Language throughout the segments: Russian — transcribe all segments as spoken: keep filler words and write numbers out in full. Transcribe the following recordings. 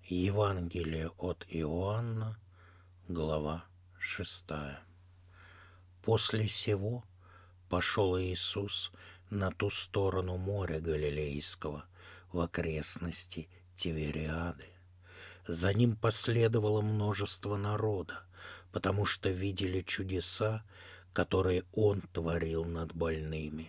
Евангелие от Иоанна, глава шестая. После сего пошел Иисус на ту сторону моря Галилейского, в окрестности Тивериады. За ним последовало множество народа, потому что видели чудеса, которые Он творил над больными.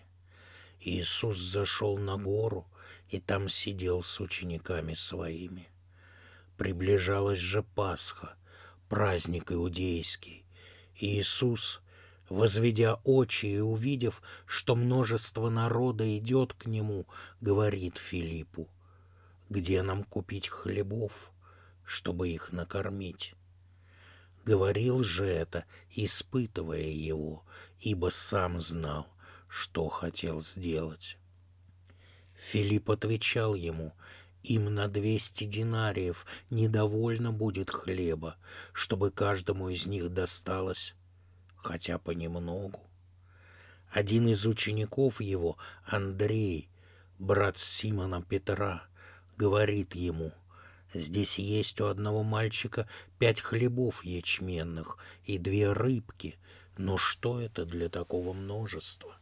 Иисус зашел на гору и там сидел с учениками Своими. Приближалась же Пасха, праздник иудейский. И Иисус, возведя очи и увидев, что множество народа идет к Нему, говорит Филиппу: «Где нам купить хлебов, чтобы их накормить?» Говорил же это, испытывая Его, ибо сам знал, что хотел сделать. Филипп отвечал ему: «Им на двести динариев недовольно будет хлеба, чтобы каждому из них досталось хотя понемногу». Один из учеников его, Андрей, брат Симона Петра, говорит ему: «Здесь есть у одного мальчика пять хлебов ячменных и две рыбки, но что это для такого множества?»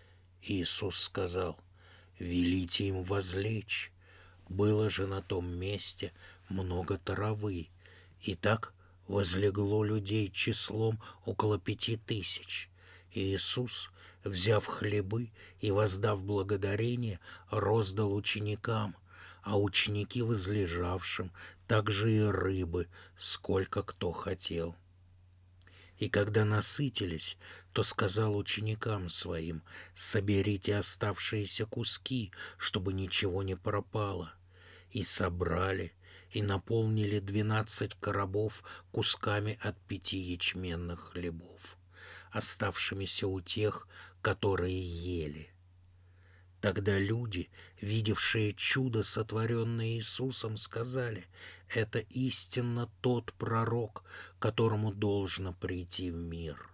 Иисус сказал: «Велите им возлечь». Было же на том месте много травы, и так возлегло людей числом около пяти тысяч. И Иисус, взяв хлебы и воздав благодарение, роздал ученикам, а ученики возлежавшим также и рыбы, сколько кто хотел. И когда насытились, то сказал ученикам Своим: «Соберите оставшиеся куски, чтобы ничего не пропало». И собрали, и наполнили двенадцать коробов кусками от пяти ячменных хлебов, оставшимися у тех, которые ели. Тогда люди, видевшие чудо, сотворенное Иисусом, сказали: «Это истинно тот пророк, которому должно прийти в мир».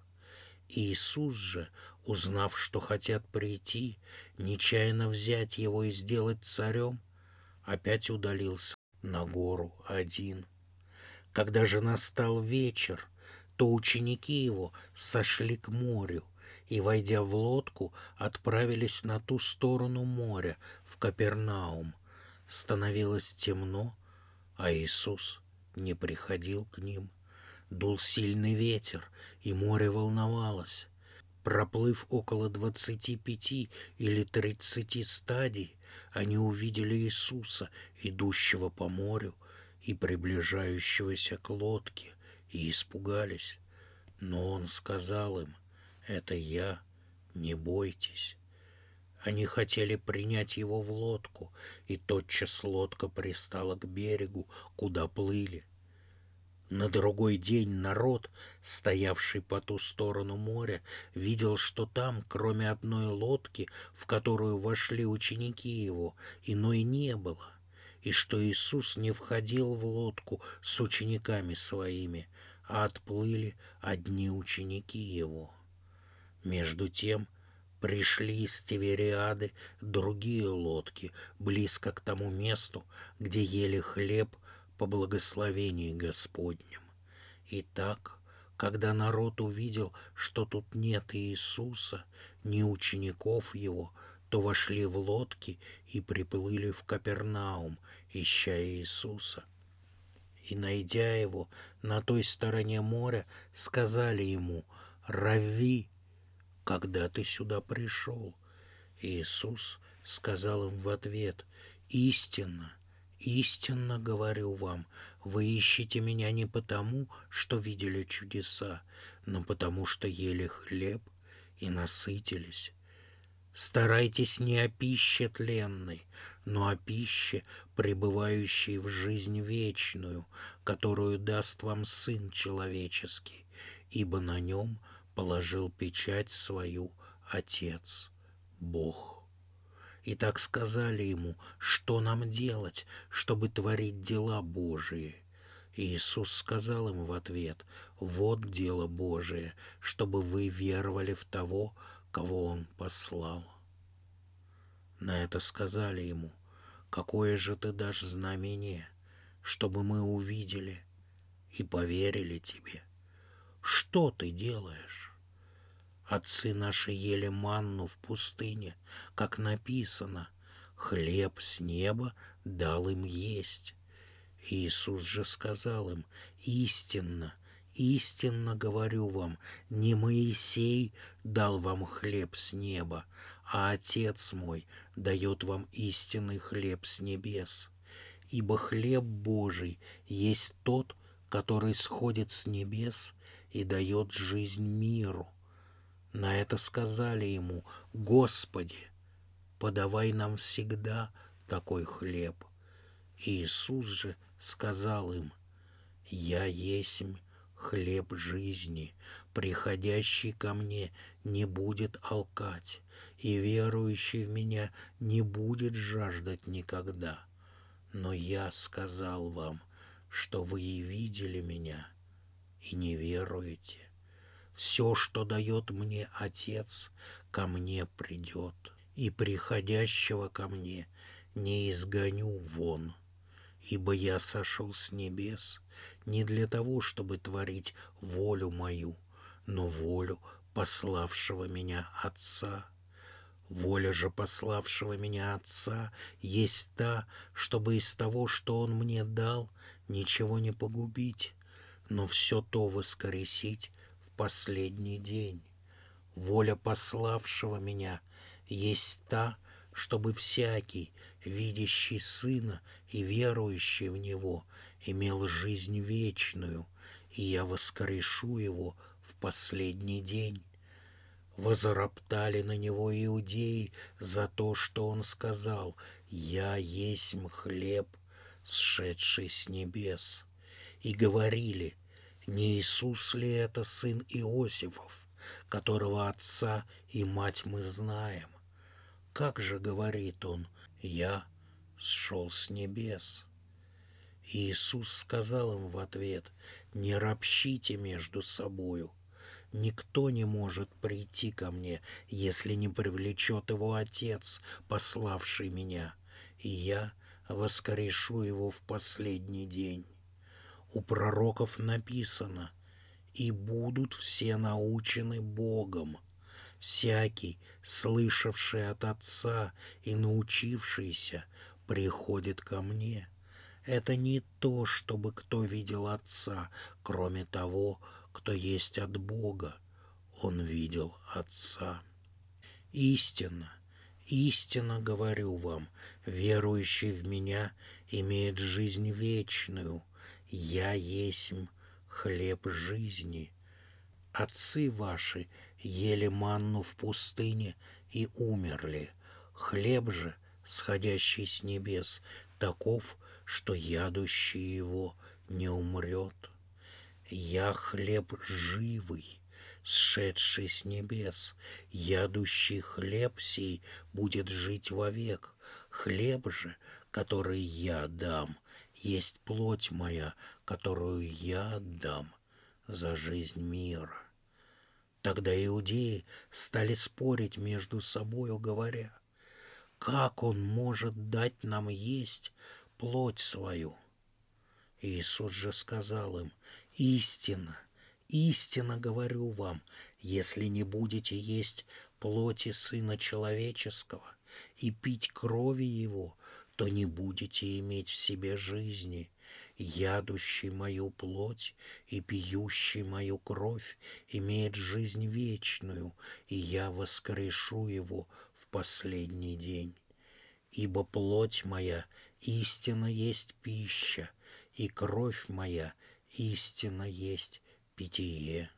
Иисус же, узнав, что хотят прийти, нечаянно взять его и сделать царем, опять удалился на гору один. Когда же настал вечер, то ученики его сошли к морю и, войдя в лодку, отправились на ту сторону моря, в Капернаум. Становилось темно, а Иисус не приходил к ним. Дул сильный ветер, и море волновалось. Проплыв около двадцати пяти или тридцати стадий, они увидели Иисуса, идущего по морю и приближающегося к лодке, и испугались. Но Он сказал им: «Это Я, не бойтесь». Они хотели принять Его в лодку, и тотчас лодка пристала к берегу, куда плыли. На другой день народ, стоявший по ту сторону моря, видел, что там, кроме одной лодки, в которую вошли ученики Его, иной не было, и что Иисус не входил в лодку с учениками Своими, а отплыли одни ученики Его. Между тем пришли из Тивериады другие лодки близко к тому месту, где ели хлеб по благословении Господнем. Итак, когда народ увидел, что тут нет Иисуса, ни учеников Его, то вошли в лодки и приплыли в Капернаум, ища Иисуса. И, найдя Его на той стороне моря, сказали Ему: «Равви, когда ты сюда пришел?» Иисус сказал им в ответ: «Истинно, истинно говорю вам, вы ищете Меня не потому, что видели чудеса, но потому, что ели хлеб и насытились. Старайтесь не о пище тленной, но о пище, пребывающей в жизнь вечную, которую даст вам Сын Человеческий, ибо на Нем положил печать свою Отец, Бог». И так сказали Ему: «Что нам делать, чтобы творить дела Божии?» И Иисус сказал им в ответ: «Вот дело Божие, чтобы вы веровали в того, кого Он послал». На это сказали Ему: «Какое же ты дашь знамение, чтобы мы увидели и поверили тебе. Что ты делаешь? Отцы наши ели манну в пустыне, как написано, хлеб с неба дал им есть. Иисус же сказал им: истинно, истинно говорю вам, не Моисей дал вам хлеб с неба, а Отец мой дает вам истинный хлеб с небес. Ибо хлеб Божий есть тот, который сходит с небес и дает жизнь миру. На это сказали ему: Господи, подавай нам всегда такой хлеб. Иисус же сказал им: Я есмь хлеб жизни, приходящий ко мне не будет алкать, и верующий в меня не будет жаждать никогда. Но я сказал вам, что вы и видели меня, и не веруете. Все, что дает мне Отец, ко мне придет, и приходящего ко мне не изгоню вон. Ибо я сошел с небес не для того, чтобы творить волю мою, но волю пославшего меня Отца. Воля же пославшего меня Отца есть та, чтобы из того, что Он мне дал, ничего не погубить, но все то воскресить в последний день. Воля пославшего меня есть та, чтобы всякий, видящий Сына и верующий в Него, имел жизнь вечную, и я воскрешу его в последний день. Возроптали на него иудеи за то, что он сказал: «Я есмь хлеб, сшедший с небес». И говорили: не Иисус ли это сын Иосифов, которого отца и мать мы знаем? Как же, говорит он, я сшел с небес? И Иисус сказал им в ответ: не ропщите между собою. Никто не может прийти ко мне, если не привлечет его Отец, пославший меня, и я воскрешу его в последний день. У пророков написано: и будут все научены Богом. Всякий, слышавший от Отца и научившийся, приходит ко мне. Это не то, чтобы кто видел Отца, кроме того, кто есть от Бога. Он видел Отца. Истинно, истинно говорю вам, верующий в Меня имеет жизнь вечную. Я есмь хлеб жизни. Отцы ваши ели манну в пустыне и умерли. Хлеб же, сходящий с небес, таков, что ядущий его не умрет. Я хлеб живый, сшедший с небес. Ядущий хлеб сей будет жить вовек. Хлеб же, который я дам, есть плоть моя, которую я отдам за жизнь мира. Тогда иудеи стали спорить между собою, говоря: как он может дать нам есть плоть свою? Иисус же сказал им: истинно, истинно говорю вам, если не будете есть плоти Сына Человеческого и пить крови Его, то не будете иметь в себе жизни. Ядущий мою плоть и пьющий мою кровь имеет жизнь вечную, и я воскрешу его в последний день. Ибо плоть моя истинно есть пища, и кровь моя истинно есть питье.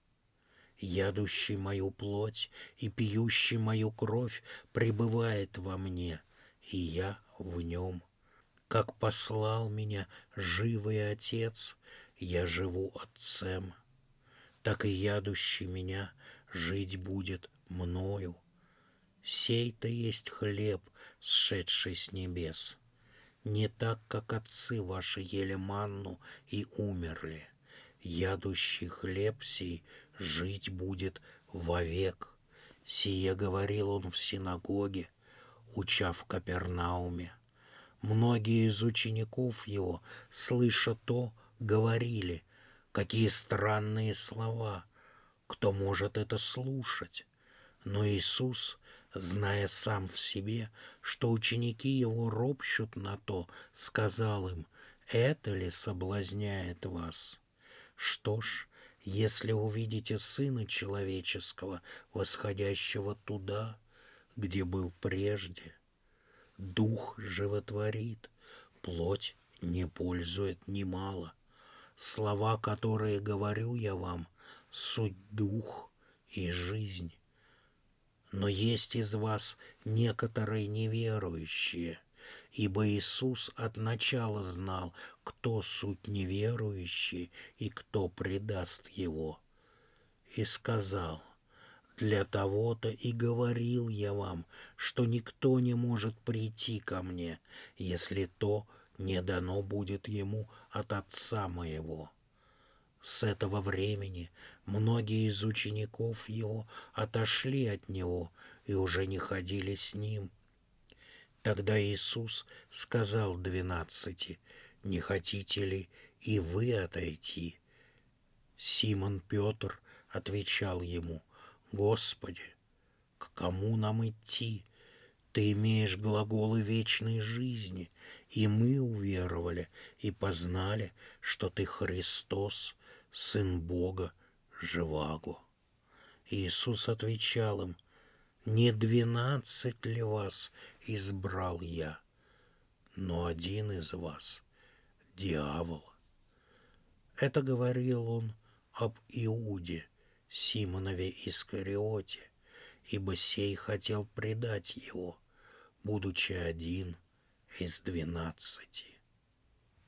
Ядущий мою плоть и пьющий мою кровь пребывает во мне, и я в нем. Как послал меня живый Отец, я живу Отцем, так и ядущий меня жить будет мною. Сей-то есть хлеб, сшедший с небес. Не так, как отцы ваши ели манну и умерли. Ядущий хлеб сей жить будет вовек. Сие говорил он в синагоге, уча в Капернауме. Многие из учеников его, слыша то, говорили: «Какие странные слова! Кто может это слушать?» Но Иисус, зная сам в себе, что ученики его ропщут на то, сказал им: «Это ли соблазняет вас? Что ж, если увидите Сына Человеческого, восходящего туда, где был прежде, Дух животворит, плоть не пользует немало. Слова, которые говорю я вам, суть дух и жизнь. Но есть из вас некоторые неверующие, ибо Иисус от начала знал, кто суть неверующий и кто предаст его. И сказал: для того-то и говорил я вам, что никто не может прийти ко мне, если то не дано будет ему от Отца моего. С этого времени многие из учеников его отошли от него и уже не ходили с ним. Тогда Иисус сказал двенадцати: «Не хотите ли и вы отойти?» Симон Петр отвечал ему: «Господи, к кому нам идти? Ты имеешь глаголы вечной жизни, и мы уверовали и познали, что Ты Христос, Сын Бога живаго». Иисус отвечал им: «Не двенадцать ли вас избрал я, но один из вас — дьявол». Это говорил он об Иуде, Симонове Искариоте, ибо сей хотел предать его, будучи один из двенадцати.